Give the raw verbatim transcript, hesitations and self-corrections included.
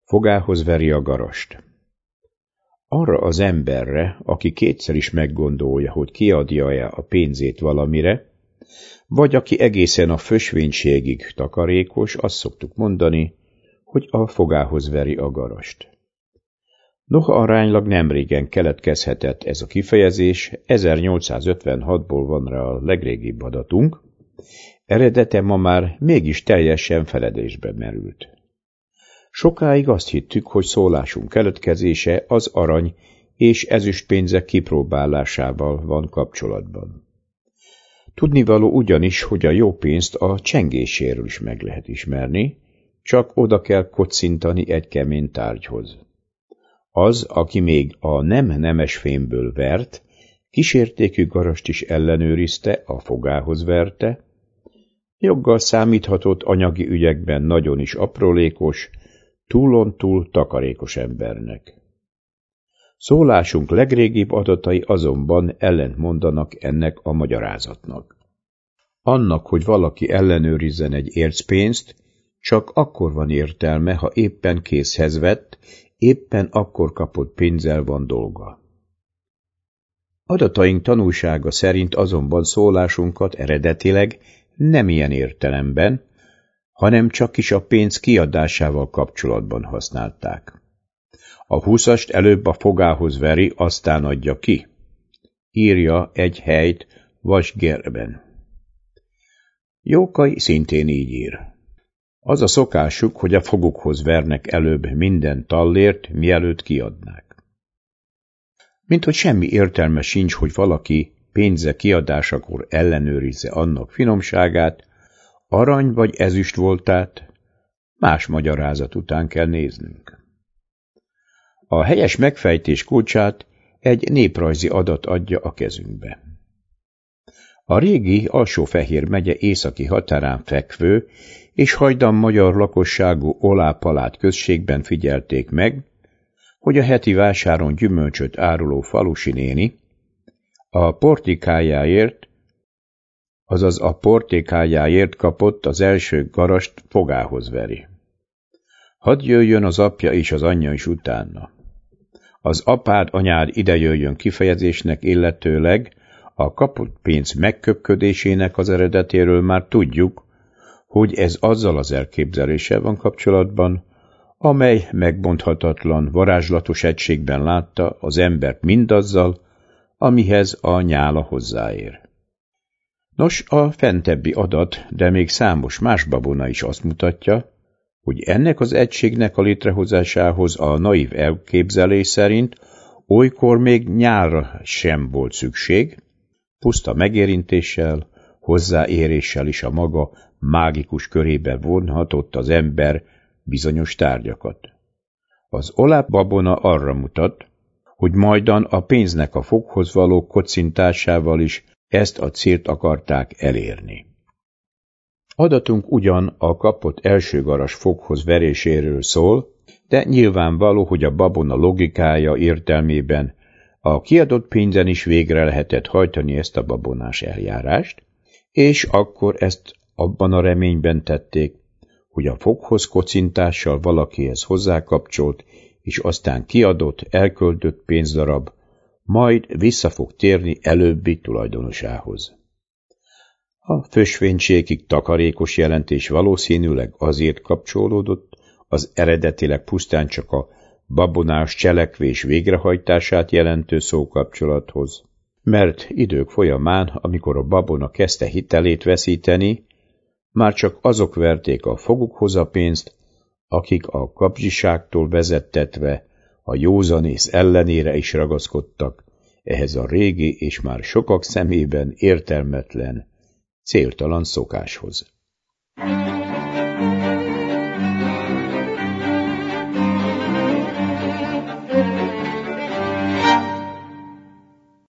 Fogához veri a garast. Arra az emberre, aki kétszer is meggondolja, hogy kiadja-e a pénzét valamire, vagy aki egészen a fösvénységig takarékos, azt szoktuk mondani, hogy a fogához veri a garast. Noha aránylag nemrégen keletkezhetett ez a kifejezés, ezernyolcszázötvenhatból van rá a legrégibb adatunk, eredete ma már mégis teljesen feledésbe merült. Sokáig azt hittük, hogy szólásunk keletkezése az arany és ezüstpénzek kipróbálásával van kapcsolatban. Tudnivaló ugyanis, hogy a jó pénzt a csengéséről is meg lehet ismerni, csak oda kell kocintani egy kemény tárgyhoz. Az, aki még a nem nemes fémből vert, kísértékű garast is ellenőrizte, a fogához verte, joggal számíthatott anyagi ügyekben nagyon is aprólékos, túlontúl takarékos embernek. Szólásunk legrégibb adatai azonban ellentmondanak ennek a magyarázatnak. Annak, hogy valaki ellenőrizzen egy ércpénzt, csak akkor van értelme, ha éppen készhez vett, éppen akkor kapott pénzzel van dolga. Adataink tanúsága szerint azonban szólásunkat eredetileg nem ilyen értelemben, hanem csak is a pénz kiadásával kapcsolatban használták. A húszast előbb a fogához veri, aztán adja ki. Írja egy helyt Vasgerben. Jókai szintén így ír. Az a szokásuk, hogy a fogukhoz vernek előbb minden tallért, mielőtt kiadnák. Mint hogy semmi értelme sincs, hogy valaki pénze kiadásakor ellenőrizze annak finomságát, arany vagy ezüst voltát, más magyarázat után kell néznünk. A helyes megfejtés kulcsát egy néprajzi adat adja a kezünkbe. A régi Alsó-Fehér megye északi határán fekvő és hajdan magyar lakosságú Olápalát községben figyelték meg, hogy a heti vásáron gyümölcsöt áruló falusi néni a portikájáért, azaz a portikájáért kapott az első garast fogához veri. Hadd jöjjön az apja és az anyja is utána. Az apád, anyád idejöjjön kifejezésnek illetőleg a kapott pénz megköpködésének az eredetéről már tudjuk, hogy ez azzal az elképzeléssel van kapcsolatban, amely megbonthatatlan, varázslatos egységben látta az embert mindazzal, amihez a nyála hozzáér. Nos, a fentebbi adat, de még számos más babona is azt mutatja, hogy ennek az egységnek a létrehozásához a naív elképzelés szerint olykor még nyálra sem volt szükség, puszta megérintéssel, hozzáéréssel is a maga mágikus körébe vonhatott az ember bizonyos tárgyakat. Az Oláp babona arra mutat, hogy majdan a pénznek a foghoz való kocintásával is ezt a célt akarták elérni. Adatunk ugyan a kapott első garas foghoz veréséről szól, de nyilvánvaló, hogy a babona logikája értelmében a kiadott pénzen is végre lehetett hajtani ezt a babonás eljárást, és akkor ezt abban a reményben tették, hogy a foghoz kocintással valakihez hozzákapcsolt, és aztán kiadott, elköltött pénzdarab, majd vissza fog térni előbbi tulajdonosához. A fösvénységig takarékos jelentés valószínűleg azért kapcsolódott az eredetileg pusztán csak a babonás cselekvés végrehajtását jelentő szókapcsolathoz, mert idők folyamán, amikor a babona kezdte hitelét veszíteni, már csak azok verték a fogukhoz a pénzt, akik a kapzsiságtól vezettetve a józanész ellenére is ragaszkodtak ehhez a régi és már sokak szemében értelmetlen, céltalan szokáshoz.